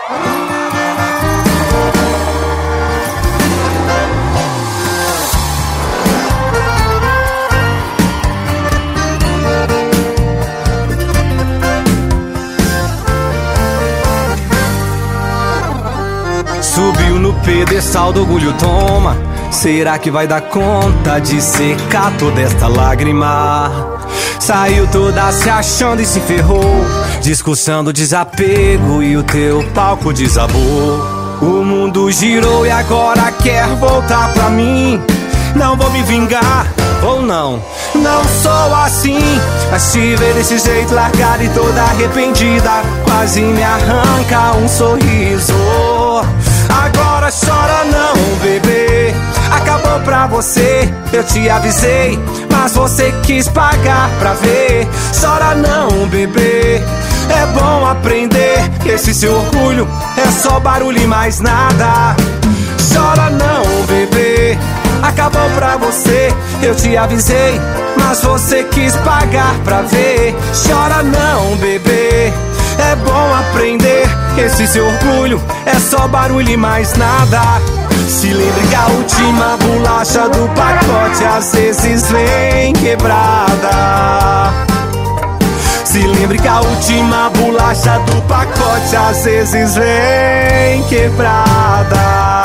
Subiu no pedestal do orgulho, toma. Será que vai dar conta de secar toda esta lágrima? Saiu toda se achando e se ferrou, discussando desapego e o teu palco desabou. O mundo girou e agora quer voltar pra mim. Não vou me vingar, ou não, não sou assim. Mas te ver desse jeito largada e toda arrependida, quase me arranca um sorriso. Agora chora não, bebê, acabou pra você, eu te avisei, mas você quis pagar pra ver. Chora não, bebê, é bom aprender que esse seu orgulho é só barulho e mais nada. Chora não, bebê, acabou pra você, eu te avisei, mas você quis pagar pra ver. Chora não, bebê, é bom aprender que esse seu orgulho é só barulho e mais nada. Se lembre que a última bolacha do pacote às vezes vem quebrada. Se lembre que a última bolacha do pacote às vezes vem quebrada.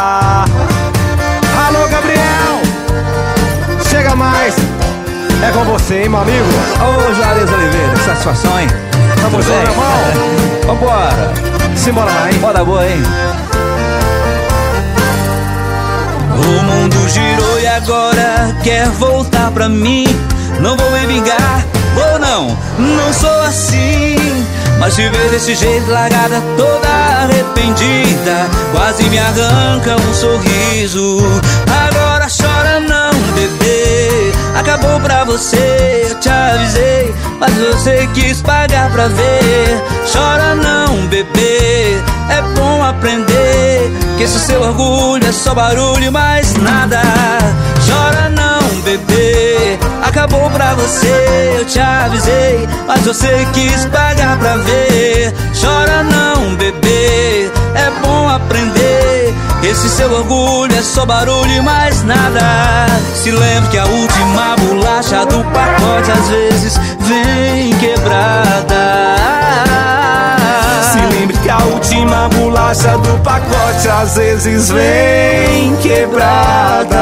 Alô, Gabriel, chega mais, é com você, hein, meu amigo? Ô, Juarez Oliveira, que satisfação, hein? Tamo junto, meu irmão. Vambora. Simbora lá, hein? Bora boa, hein? O mundo girou e agora quer voltar pra mim. Não vou me vingar, ou não, não sou assim. Mas te ver desse jeito largada, toda arrependida, quase me arranca um sorriso. Agora chora não, bebê, acabou pra você, eu te avisei, mas você quis pagar pra ver. Chora não, bebê, é bom aprender que esse seu orgulho é só barulho e mais nada. Chora não, bebê, acabou pra você, eu te avisei, mas você quis pagar pra ver. Chora não, bebê, é bom aprender que esse seu orgulho é só barulho e mais nada. Se lembre que a última bolacha do pacote às vezes vem quebrada. Se lembre que a última bolacha do pacote às vezes vem quebrada.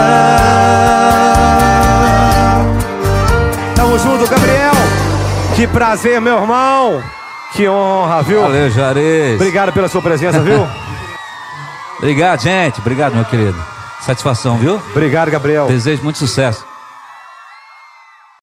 Tamo junto, Gabriel. Que prazer, meu irmão. Que honra, viu? Valeu, Juarez. Obrigado pela sua presença, viu? Obrigado, gente. Obrigado, meu querido. Satisfação, viu? Obrigado, Gabriel. Desejo muito sucesso.